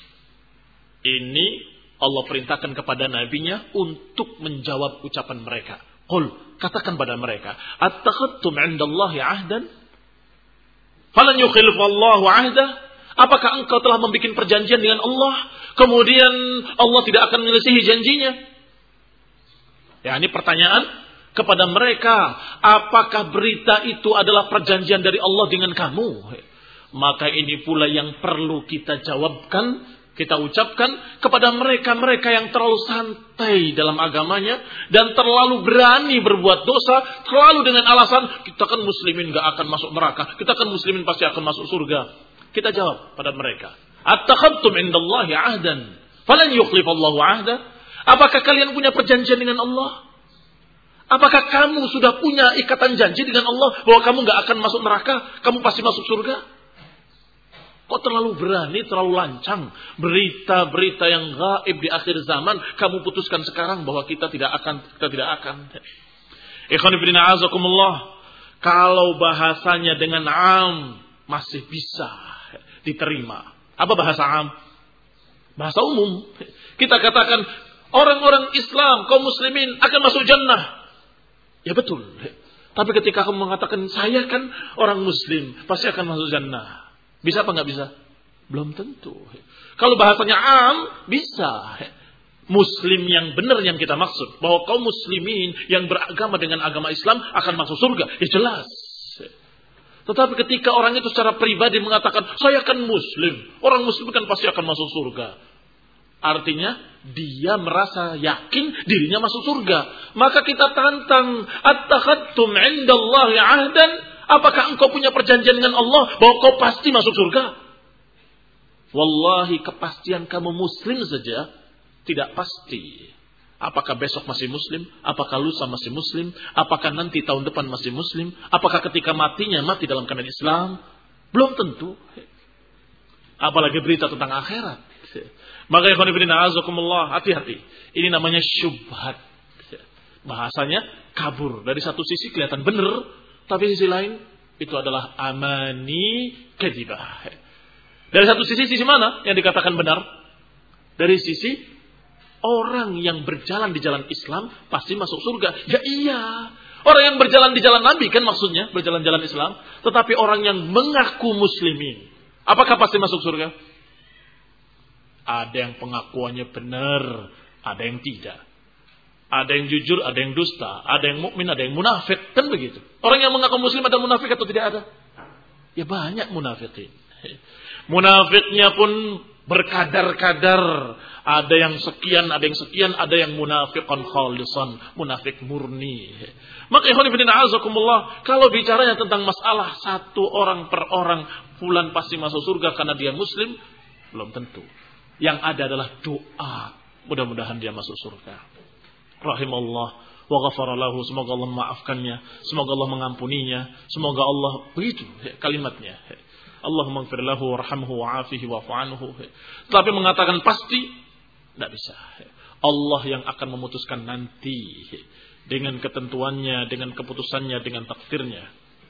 Ini Allah perintahkan kepada nabinya untuk menjawab ucapan mereka. Qul, katakan pada mereka, attakhadtum 'indallahi 'ahdan? Falan yukhilifallahu 'ahda? Apakah engkau telah membuat perjanjian dengan Allah, kemudian Allah tidak akan menyelisihi janjinya? Ya, ini pertanyaan kepada mereka, apakah berita itu adalah perjanjian dari Allah dengan kamu? Maka ini pula yang perlu kita jawabkan, kita ucapkan kepada mereka-mereka yang terlalu santai dalam agamanya dan terlalu berani berbuat dosa, terlalu dengan alasan kita kan muslimin gak akan masuk neraka, kita kan muslimin pasti akan masuk surga. Kita jawab pada mereka, attakhadtum 'indallahi 'ahdan falan yukhlifallahu 'ahda? Apakah kalian punya perjanjian dengan Allah? Apakah kamu sudah punya ikatan janji dengan Allah bahwa kamu gak akan masuk neraka, kamu pasti masuk surga? Kok terlalu berani, terlalu lancang. Berita-berita yang gaib di akhir zaman, kamu putuskan sekarang bahwa kita tidak akan. Ikhwan fillah azakumullah, kalau bahasanya dengan am masih bisa diterima. Apa bahasa am? Bahasa umum. Kita katakan orang-orang Islam, kaum muslimin akan masuk jannah. Ya betul. Tapi ketika kamu mengatakan saya kan orang muslim, pasti akan masuk jannah. Bisa apa nggak bisa? Belum tentu. Kalau bahasanya am, bisa. Muslim yang benar yang kita maksud. Bahwa kaum muslimin yang beragama dengan agama Islam akan masuk surga. Ya jelas. Tetapi ketika orang itu secara pribadi mengatakan, saya kan muslim. Orang muslim kan pasti akan masuk surga. Artinya, dia merasa yakin dirinya masuk surga. Maka kita tantang, attakhadtum 'indallahi 'ahdan? Apakah engkau punya perjanjian dengan Allah bahwa kau pasti masuk surga? Wallahi, kepastian kamu muslim saja tidak pasti. Apakah besok masih muslim? Apakah lusa masih muslim? Apakah nanti tahun depan masih muslim? Apakah ketika matinya mati dalam keadaan Islam? Belum tentu. Apalagi berita tentang akhirat. Maka ikhwan fillah azakumullah, hati-hati. Ini namanya syubhat. Bahasanya kabur. Dari satu sisi kelihatan benar, tapi sisi lain itu adalah amani kadzibah. Dari satu sisi mana yang dikatakan benar? Dari sisi orang yang berjalan di jalan Islam pasti masuk surga. Ya iya. Orang yang berjalan di jalan Nabi kan maksudnya berjalan-jalan Islam. Tetapi orang yang mengaku muslimin, apakah pasti masuk surga? Ada yang pengakuannya benar, ada yang tidak. Ada yang jujur, ada yang dusta. Ada yang mukmin, ada yang munafik. Kan begitu. Orang yang mengaku muslim ada munafik atau tidak ada? Ya banyak munafikin. Munafiknya pun berkadar-kadar. Ada yang sekian, ada yang sekian. Ada yang munafiqan khalisan. Munafik murni. Maka ikhwan fillah azakumullah, kalau bicaranya tentang masalah satu orang per orang, fulan pasti masuk surga karena dia muslim, belum tentu. Yang ada adalah doa. Mudah-mudahan dia masuk surga. Rahimallah wa ghafara lahu, semoga Allah memaafkannya, semoga Allah mengampuninya, semoga Allah begitu kalimatnya. Allahumma ighfir lahu warhamhu wa'afihi wa'fu anhu. Tapi mengatakan pasti tidak bisa. Allah yang akan memutuskan nanti dengan ketentuannya, dengan keputusannya, dengan takdirnya.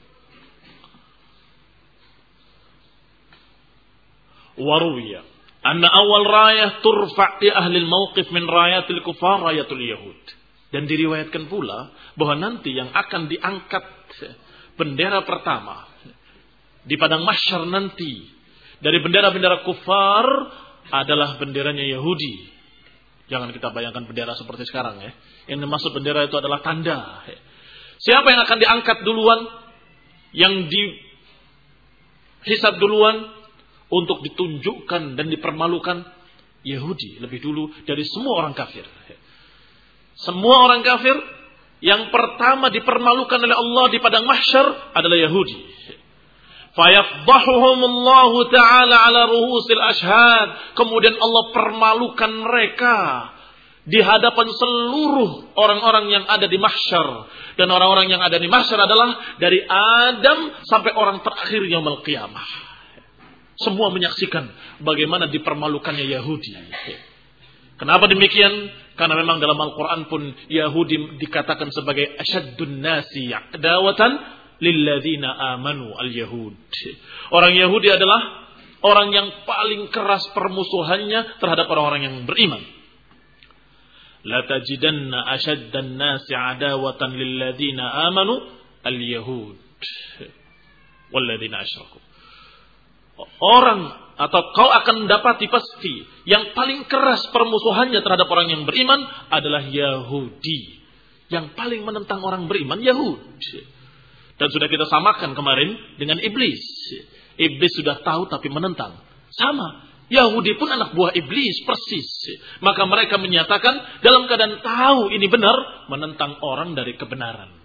Waruya anna awal rayah turfa' di ahli al-mawqif min rayatil kufar rayatul yahud. Dan diriwayatkan pula bahwa nanti yang akan diangkat bendera pertama di padang mahsyar nanti dari bendera-bendera kufar adalah benderanya Yahudi. Jangan kita bayangkan bendera seperti sekarang ya. Yang dimaksud bendera itu adalah tanda. Siapa yang akan diangkat duluan? Yang dihisab duluan? Untuk ditunjukkan dan dipermalukan Yahudi lebih dulu dari semua orang kafir. Semua orang kafir yang pertama dipermalukan oleh Allah di padang mahsyar adalah Yahudi. Fayafdahuhumullahu ta'ala ala ruhusil ashhad. Kemudian Allah permalukan mereka di hadapan seluruh orang-orang yang ada di mahsyar. Dan orang-orang yang ada di mahsyar adalah dari Adam sampai orang terakhir yaumul qiyamah. Semua menyaksikan bagaimana dipermalukannya Yahudi. Kenapa demikian? Karena memang dalam Al-Quran pun Yahudi dikatakan sebagai asyaddun nasi adawatan lilladzina amanu al-yahud. Orang Yahudi adalah orang yang paling keras permusuhannya terhadap orang-orang yang beriman. La tajidanna asyaddan nasi adawatan lilladzina amanu al-yahud walladzina asyraku. Orang atau kau akan mendapati pasti yang paling keras permusuhannya terhadap orang yang beriman adalah Yahudi. Yang paling menentang orang beriman Yahudi. Dan sudah kita samakan kemarin dengan iblis. Iblis sudah tahu tapi menentang. Sama. Yahudi pun anak buah iblis persis. Maka mereka menyatakan dalam keadaan tahu ini benar, menentang orang dari kebenaran.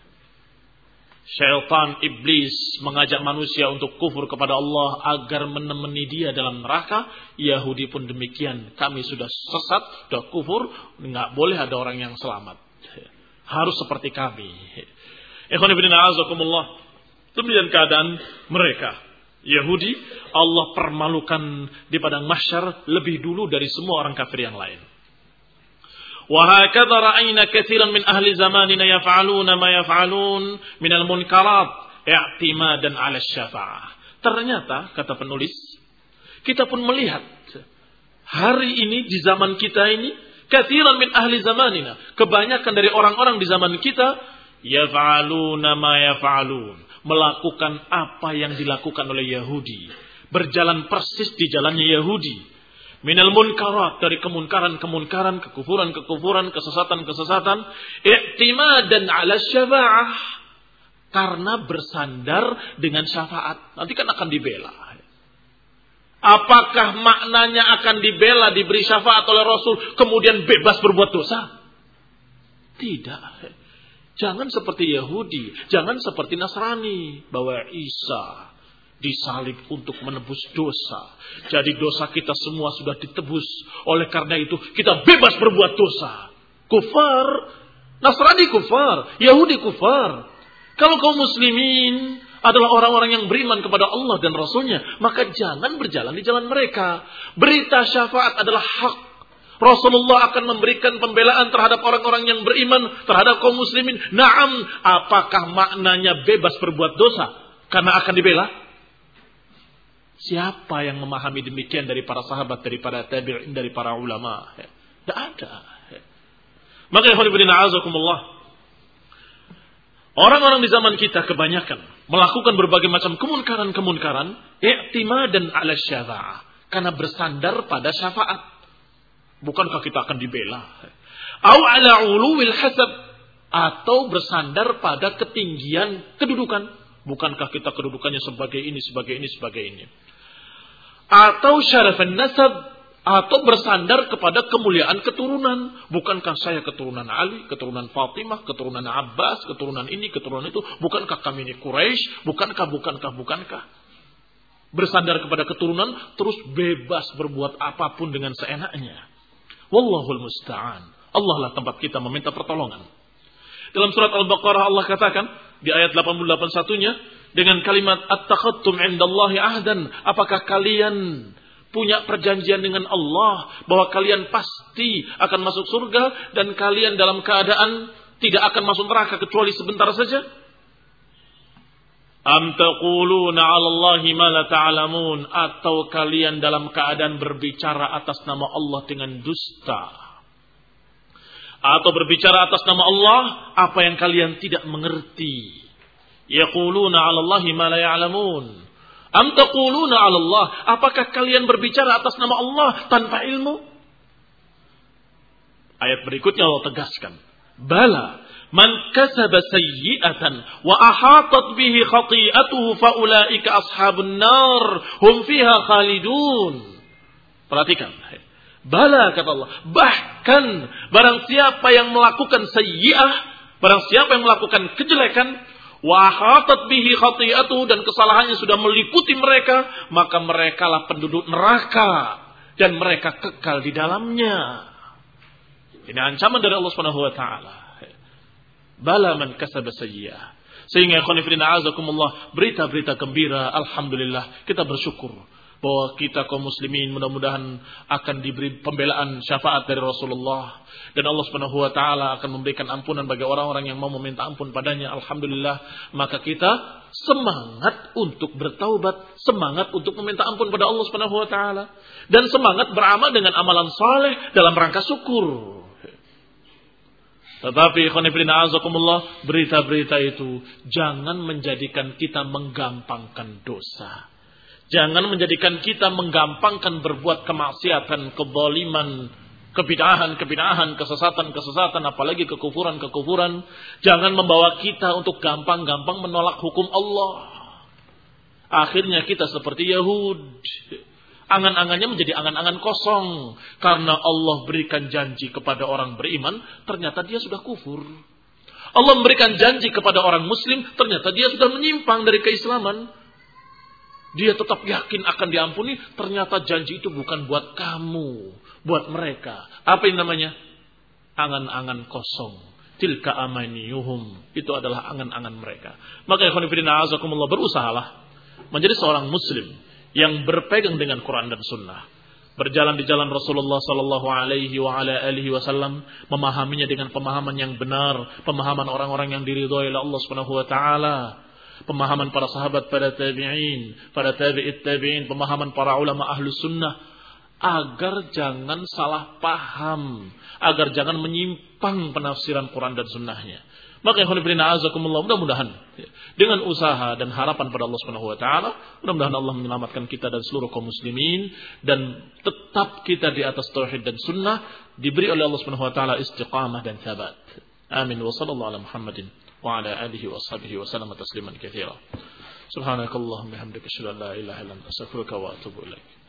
Syaitan iblis mengajak manusia untuk kufur kepada Allah agar menemani dia dalam neraka. Yahudi pun demikian. Kami sudah sesat, sudah kufur, nggak boleh ada orang yang selamat. Harus seperti kami. Ikhwan fillah a'azakumullah. Demikian keadaan mereka. Yahudi Allah permalukan di padang mahsyar lebih dulu dari semua orang kafir yang lain. وهكذا رأينا كثيرا من أهل زماننا يفعلون ما يفعلون من المنكرات اعتمادا على الشفاعة. Ternyata kata penulis, kita pun melihat hari ini di zaman kita ini, kathiran min ahli zamanina, kebanyakan dari orang-orang di zaman kita yaf'aluna ma yaf'alun, melakukan apa yang dilakukan oleh Yahudi, berjalan persis di jalannya Yahudi. Minal munkarat, dari kemunkaran-kemunkaran, kekufuran-kekufuran, kesesatan-kesesatan, i'timadan 'ala syafa'ah, karena bersandar dengan syafaat. Nanti kan akan dibela. Apakah maknanya akan dibela, diberi syafaat oleh Rasul, kemudian bebas berbuat dosa? Tidak. Jangan seperti Yahudi, jangan seperti Nasrani, bahwa Isa disalib untuk menebus dosa. Jadi dosa kita semua sudah ditebus. Oleh karena itu kita bebas berbuat dosa. Kufar. Nasrani kufar. Yahudi kufar. Kalau kaum muslimin adalah orang-orang yang beriman kepada Allah dan Rasulnya, maka jangan berjalan di jalan mereka. Berita syafaat adalah hak. Rasulullah akan memberikan pembelaan terhadap orang-orang yang beriman, terhadap kaum muslimin. Naam, apakah maknanya bebas berbuat dosa karena akan dibela? Siapa yang memahami demikian dari para sahabat, dari para tabi'in, dari para ulama? Tidak ada. Maka orang-orang di zaman kita kebanyakan melakukan berbagai macam kemunkaran, i'timadan 'ala syafa'ah, karena bersandar pada syafaat. Bukankah kita akan dibela? Au 'ala 'uluwil hasab, atau bersandar pada ketinggian kedudukan. Bukankah kita kedudukannya sebagai ini, sebagai ini, sebagai ini. Atau syarafan nasab, atau bersandar kepada kemuliaan keturunan. Bukankah saya keturunan Ali, keturunan Fatimah, keturunan Abbas, keturunan ini, keturunan itu. Bukankah kami ini Quraisy? Bukankah. Bersandar kepada keturunan, terus bebas berbuat apapun dengan seenaknya. Wallahul musta'an. Allah lah tempat kita meminta pertolongan. Dalam surat Al-Baqarah Allah katakan di ayat 88-1-nya dengan kalimat at-takhattum 'indallahi ahdan, apakah kalian punya perjanjian dengan Allah bahwa kalian pasti akan masuk surga dan kalian dalam keadaan tidak akan masuk neraka kecuali sebentar saja? Am taquluna 'ala Allahi ma la ta'lamun, atau kalian dalam keadaan berbicara atas nama Allah dengan dusta, atau berbicara atas nama Allah apa yang kalian tidak mengerti. Yaquluna 'ala Allahi ma la ya'lamun. Am taquluna 'ala Allah, apakah kalian berbicara atas nama Allah tanpa ilmu? Ayat berikutnya Allah tegaskan, bala man kasaba sayyi'atan wa ahatat bihi khati'atuhu fa ulaika ashabun nar hum fiha khalidun. Perhatikan. Bala, kata Allah, bahkan barang siapa yang melakukan sayyi'ah, barang siapa yang melakukan kejelekan, wa ahatat bihi khati'atuhu, dan kesalahannya sudah meliputi mereka, maka merekalah penduduk neraka dan mereka kekal di dalamnya. Ini ancaman dari Allah Subhanahu wa taala. Bala man kasaba sayyi'ah. Sehingga khonifrina azakumullah, berita-berita gembira, alhamdulillah, kita bersyukur bahwa kita kaum muslimin mudah-mudahan akan diberi pembelaan syafaat dari Rasulullah, dan Allah Subhanahu wa taala akan memberikan ampunan bagi orang-orang yang mau meminta ampun padanya. Alhamdulillah, maka kita semangat untuk bertaubat, semangat untuk meminta ampun pada Allah Subhanahu wa taala, dan semangat beramal dengan amalan saleh dalam rangka syukur. Tetapi khonifrina azakumullah, berita-berita itu jangan menjadikan kita menggampangkan dosa. Jangan menjadikan kita menggampangkan berbuat kemaksiatan, kezaliman, kebid'ahan, kesesatan, apalagi kekufuran. Jangan membawa kita untuk gampang-gampang menolak hukum Allah. Akhirnya kita seperti Yahud. Angan-angannya menjadi angan-angan kosong. Karena Allah berikan janji kepada orang beriman, ternyata dia sudah kufur. Allah memberikan janji kepada orang muslim, ternyata dia sudah menyimpang dari keislaman. Dia tetap yakin akan diampuni, ternyata janji itu bukan buat kamu, buat mereka. Apa yang namanya? Angan-angan kosong. Tilka amaniyuhum. Itu adalah angan-angan mereka. Maka ikhwan fillah azakumullah, berusahalah menjadi seorang muslim yang berpegang dengan Quran dan Sunnah, berjalan di jalan Rasulullah sallallahu alaihi wa ala alihi wasallam, memahaminya dengan pemahaman yang benar, pemahaman orang-orang yang diridhoi oleh Allah Subhanahu wa taala, pemahaman para sahabat, para tabi'in, para tabi'it tabi'in, pemahaman para ulama ahlus sunnah, agar jangan salah paham, agar jangan menyimpang penafsiran Quran dan Sunnahnya. Maka ikhwan fillah azakumullah, mudah-mudahan dengan usaha dan harapan pada Allah Subhanahu wa taala, mudah-mudahan Allah menyelamatkan kita dan seluruh kaum muslimin, dan tetap kita di atas tauhid dan sunnah, diberi oleh Allah Subhanahu wa taala istiqamah dan tsabat. Amin. Wa sallallahu ala Muhammadin wa ala alihi wa sahbihi wa sallam tasliman katsira. Subhanakallahumma wa bihamdika asyhadu an la ilaha illa anta astaghfiruka wa atubu ilaik.